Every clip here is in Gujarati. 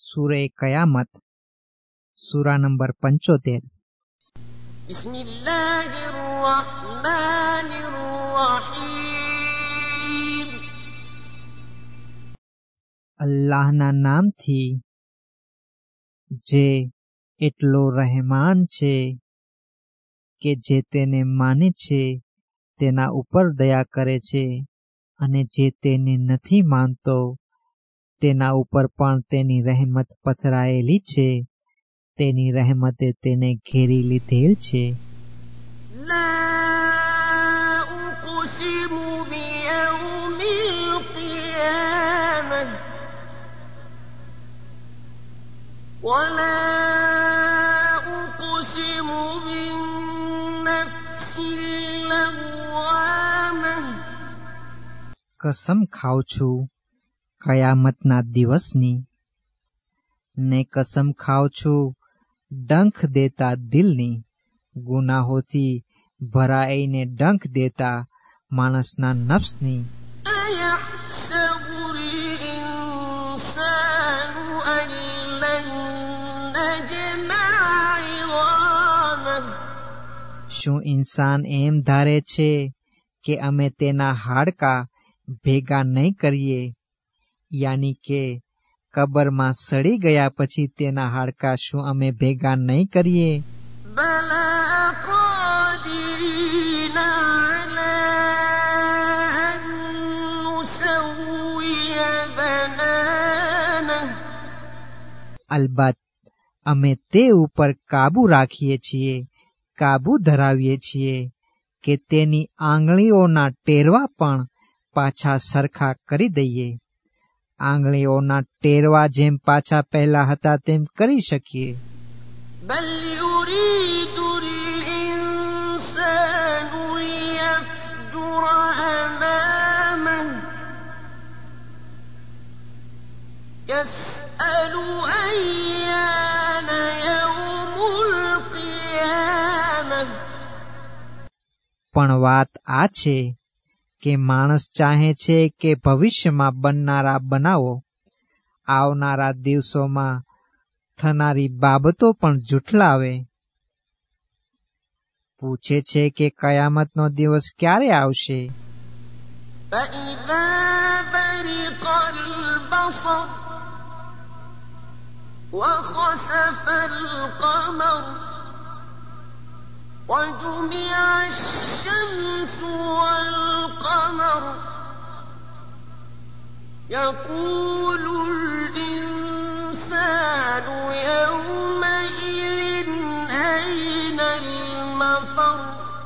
सूरे कयामत सूरा नंबर 75। बिस्मिल्लाहिर्रहमानिर्रहीम। अल्लाहना नामथी जे એટલો રહેમાન છે કે જે તેને માને છે તેના ઉપર દયા કરે છે, અને જે તેને નથી માનતો તેના ઉપર પણ તેની રહેમત પથરાયેલી છે. તેની રહેમતે તેને ઘેરી લીધેલ છે. લા ઉक़સિમુ બિયૌમિલ क़િયામહ વલા ઉक़સિમુ બિન્નફ્સિલ લવ્વામહ. કસમ ખાઉં છું કયામતના દિવસની, ને કસમ ખાઉં છું ડંખ દેતા દિલની, ગુનાહોથી ભરાઈને ડંખ દેતા માણસના નફ્સની. અયહ્સબુલ ઇન્સાનુ અન લન નજમઅ ઇઝામહ. શું ઇન્સાન એમ ધારે છે કે અમે તેના હાડકા ભેગા નહીં કરીએ, યાની કે કબરમાં સડી ગયા પછી તેના હાડકા શું અમે ભેગા નહીં કરીએ? બલા કાદિરીન અલા અન નુસવ્વિય બનાનહ. અલબત્ત અમે તે ઉપર કાબુ રાખીએ છીએ, કાબુ ધરાવીએ છીએ કે તેની આંગળીઓના ટેરવા પણ પાછા સરખા કરી દઈએ. આંગળીઓના ટેરવા જેમ પાછા પહેલા હતા તેમ કરી શકીએ. બલ યુરીદુલ ઇન્સાનુ લિયફજુર અમામહ યસ્અલુ અય્યાન યૌમુલ क़િયામહ. પણ વાત આ છે કે માણસ ચાહે છે કે ભવિષ્યમાં બનનારા બનાવો, આવનારા દિવસોમાં થનારી બાબતો પણ જુઠલાવે. પૂછે છે કે કયામતનો દિવસ ક્યારે આવશે? فإذا برق البصر وخسف القمر وجمع الشمس والقمر يقول الإنسان يومئذ أين المفر.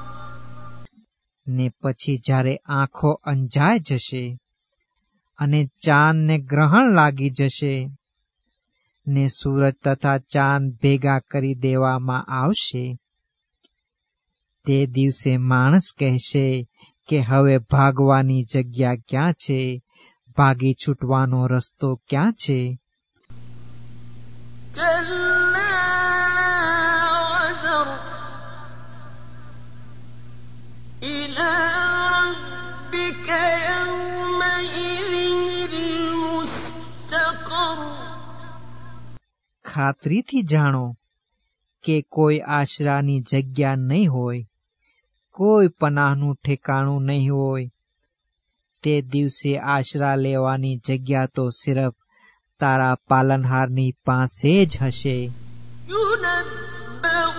ને પછી જ્યારે આંખો અંજાય જશે અને ચાંદ ને ગ્રહણ લાગી જશે ને સૂરજ તથા ચાંદ ભેગા કરી દેવામાં આવશે, તે દિવસે માણસ કહેશે કે હવે ભાગવાની જગ્યા ક્યાં છે, ભાગી છૂટવાનો રસ્તો ક્યાં છે? كلا وزر إلى ربك يومئذ المستقر. ખાતરીથી જાણો કે કોઈ આશરાની જગ્યા નહીં હોય, કોઈ પનાહનું ઠેકાણું નહીં હોય. તે દિવસે આશરા લેવાની જગ્યા તો સિર્ફ તારા પાલનહારની પાસે જ હશે. ينبأ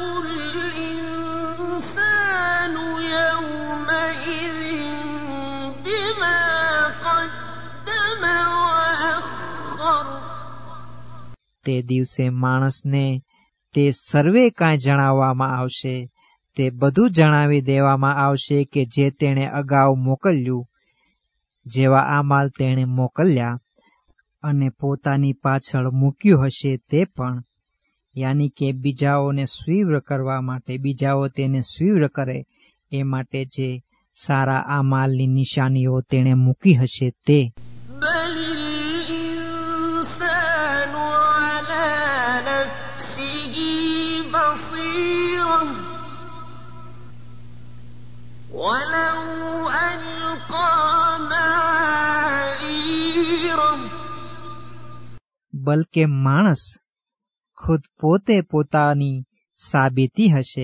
الإنسان يومئذ بما قدم وأخر. તે દિવસે માણસને તે સર્વે કાંઈ જણાવવામાં આવશે. તે બધું જણાવી દેવામાં આવશે કે જે તેણે અગાઉ મોકલ્યું, જેવા આમાલ તેણે મોકલ્યા, અને પોતાની પાછળ મૂક્યું હશે તે પણ, યાની કે બીજાઓને સ્વીવ્ર કરવા માટે, બીજાઓ તેને સ્વીવ્ર કરે એ માટે જે સારા આમાલની નિશાનીઓ તેણે મૂકી હશે તે. بل الإنسان على نفسه بصيرة ولو ألقى معاذيره. બલકે માણસ ખુદ પોતે પોતાની સાબિતી હશે.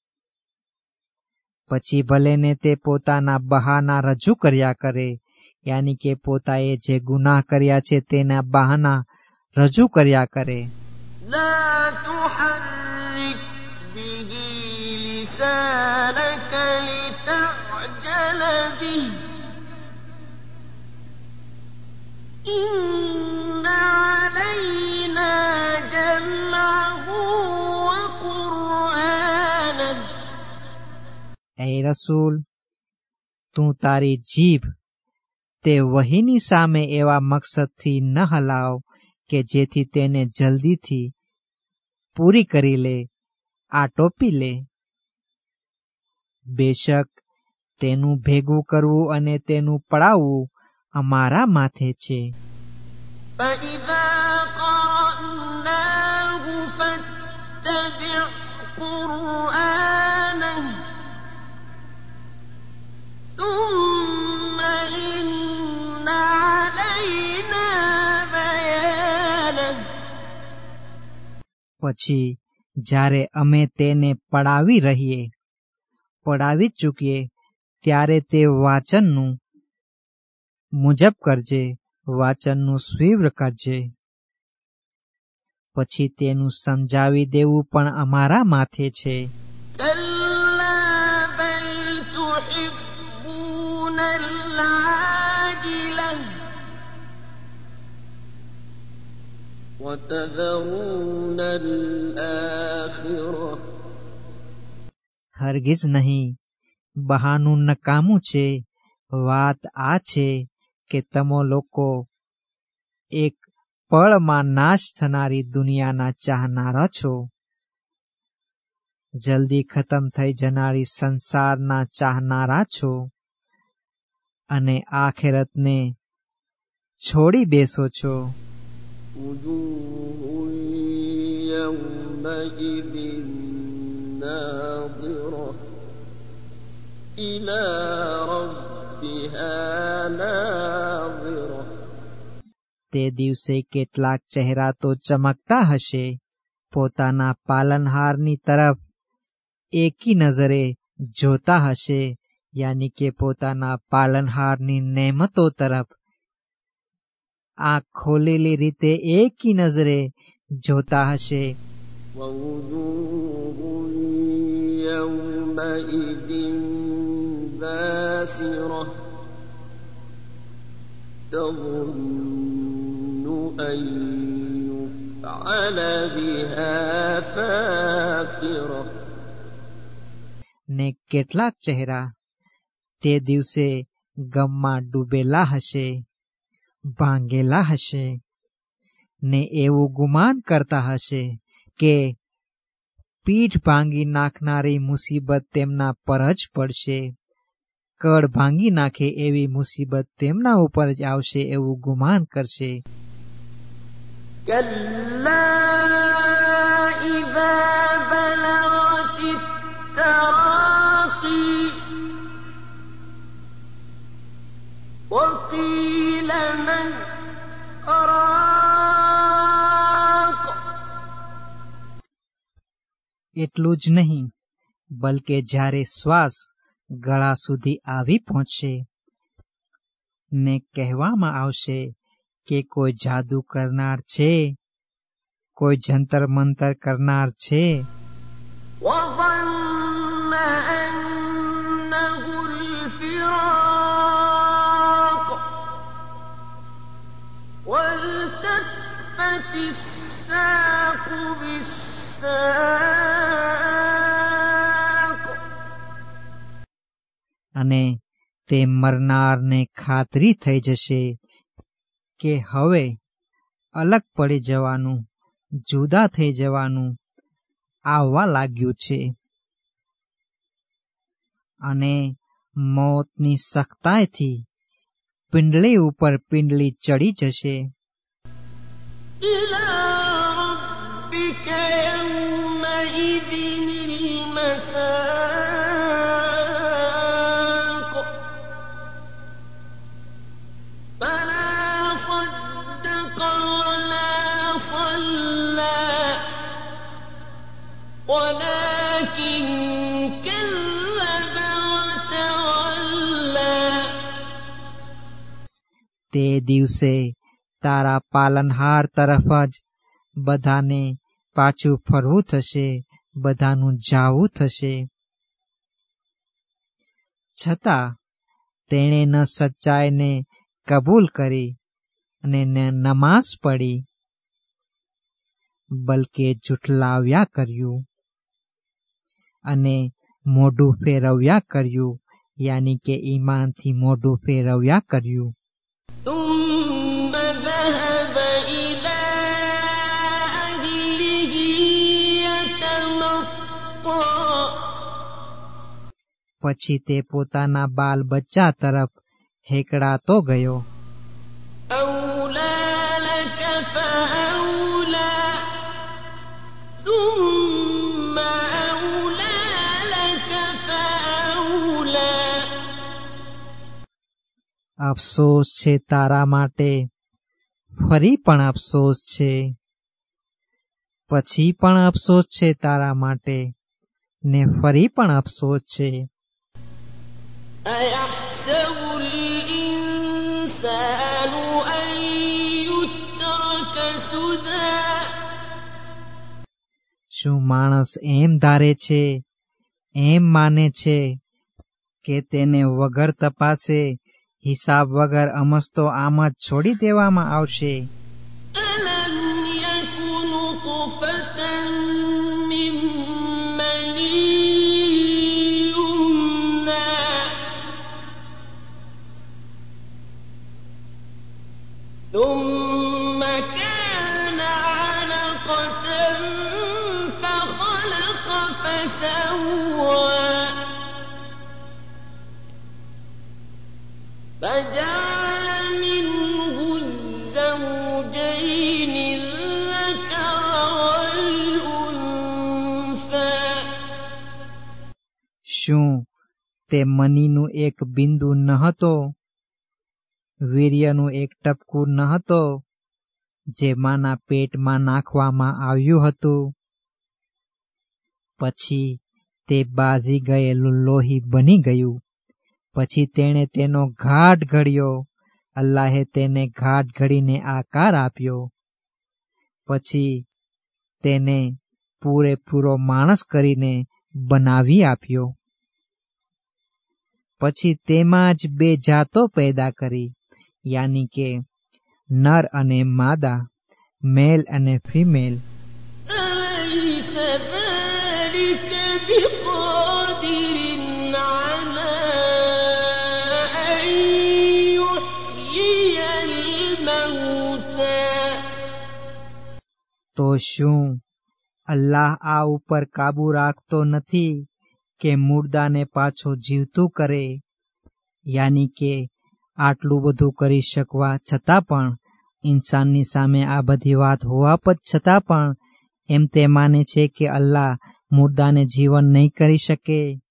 પછી ભલે ને તે પોતાના બહાના રજૂ કર્યા કરે, યાની કે પોતાએ જે ગુનાહ કર્યા છે તેના બહાના રજૂ કર્યા કરે. لا تحرك به لسانك لتعجل به إن علينا جمعه وقرآنه. એ રસૂલ, તું તારી જીભ તે વહીની સામે એવા મકસદથી ન હલાવ કે જેથી તેને જલ્દીથી પૂરી કરી લે, આટોપી લે. બેશક તેનું ભેગું કરવું અને તેનું પડાવવું અમારા માથે છે. فإذا قرأناه فاتبع قرآنه ثم إن علينا بيانه. પછી જ્યારે અમે તેને પડાવી ચૂકીએ ત્યારે તે વાચનનું મુજબ કરજે, વાચનનું સ્વીવ્ર કરજે. પછી તેનું સમજાવી દેવું પણ અમારા માથે છે. كلا بل تحبون العاجلة وتذرون الآخرة. હરગીજ નહીં, બહાનું નકામું છે. વાત આ છે કે તમે લોકો એક પળમાં નાશ થનારી દુનિયાના ચાહનારા છો, જલ્દી ખતમ થઈ જનારી સંસારના ચાહનારા છો, અને આખેરતને છોડી બેસો છો. وجوه يومئذ ناظرة إلى ربها ناظرة. તે દિવસે કેટલાક ચહેરા તો ચમકતા હશે, પોતાના પાલનહારની તરફ એકી નજરે જોતા હશે, યાની કે પોતાના પાલનહારની નેમતો તરફ આંખ ખોલેલી રીતે એકી નજરે જોતા હશે. ووجوه يومئذ باسرة تظن أن يفعل بها فاقرة. ને કેટલાક ચહેરા તે દિવસે ગમમાં ડૂબેલા હશે, ભાંગેલા હશે, ને એવું ગુમાન કરતા હશે કે પીઠ ભાંગી નાખનારી મુસીબત તેમના પર જ પડશે, કડ ભાંગી નાખે એવી મુસીબત તેમના ઉપર જ આવશે એવું ગુમાન કરશે. كلا إذا بلغت التراقي وقيل من راق. એટલું જ નહીં, બલકે જ્યારે શ્વાસ ગળા સુધી આવી પહોંચશે ને કહેવામાં આવશે કે કોઈ જાદુ કરનાર છે, કોઈ જંતર મંતર કરનાર છે. وظن أنه الفراق والتفت الساق بالساق. અને તે મરનારને ખાતરી થઈ જશે કે હવે અલગ પડી જવાનું, જુદા થઈ જવાનું આવવા લાગ્યું છે, અને મોતની સખ્તાઈથી પિંડલી ઉપર પિંડલી ચડી જશે. إلى ربك يومئذ المساق. فلا صدق ولا كذب وتولى તે દિવસે તારા પાલનહાર તરફ જ બધાને પાછું ફરવું થશે, બધાનું જાવું થશે. છતાં તેણે ન સચ્ચાઈને કબૂલ કરી અને ન નમાઝ પડી, બલકે જુઠલાવ્યા કર્યું અને મોઢું ફેરવ્યા કર્યું, યાની કે ઈમાનથી મોઢું ફેરવ્યા કર્યું. ثم ذهب إلى أهله يتمطى પછી તે પોતાના બાલ બચ્ચા તરફ હેકડાતો ગયો. أولى لك فأولى ثم أولى لك فأولى અફસોસ છે તારા માટે, ફરી પણ અફસોસ છે, પછી પણ અફસોસ છે તારા માટે, ને ફરી પણ અફસોસ છે. أيحسب الإنسان أن يترك سدى શું માણસ એમ ધારે છે, એમ માને છે કે તેને વગર તપાસે, હિસાબ વગર અમસ્તો આમ જ છોડી દેવામાં આવશે? ألم يك نطفة من مني يمنى ثم كان علقة فخلق فسوى فجعل منه الزوجين الذكر والأنثى શું તે મનીનું એક બિંદુ ન હતો, વીર્યનું એક ટપકું ન હતો, જે માના પેટમાં નાખવામાં આવ્યું હતું? પછી તે બાજી ગયેલું લોહી બની ગયું. પછી તેણે તેનો ઘાટ ઘડ્યો, અલ્લાહે તેને ઘાટ ઘડીને આકાર આપ્યો. પછી તેને પૂરેપૂરો માણસ કરીને બનાવી આપ્યો. પછી તેમાં જ બે જાતો પેદા કરી, યાની કે નર અને માદા, મેલ અને ફિમેલ. أليس ذلك بقادر على أن يحيي الموتى તો શું અલ્લાહ આ ઉપર કાબુ રાખતો નથી કે મુર્દાને પાછો જીવતું કરે? યાની કે આટલું બધું કરી શકવા છતાં પણ, ઇન્સાનની સામે આ બધી વાત હોવા છતાં પણ એમ તે માને છે કે અલ્લાહ મુર્દાને જીવન નહીં કરી શકે?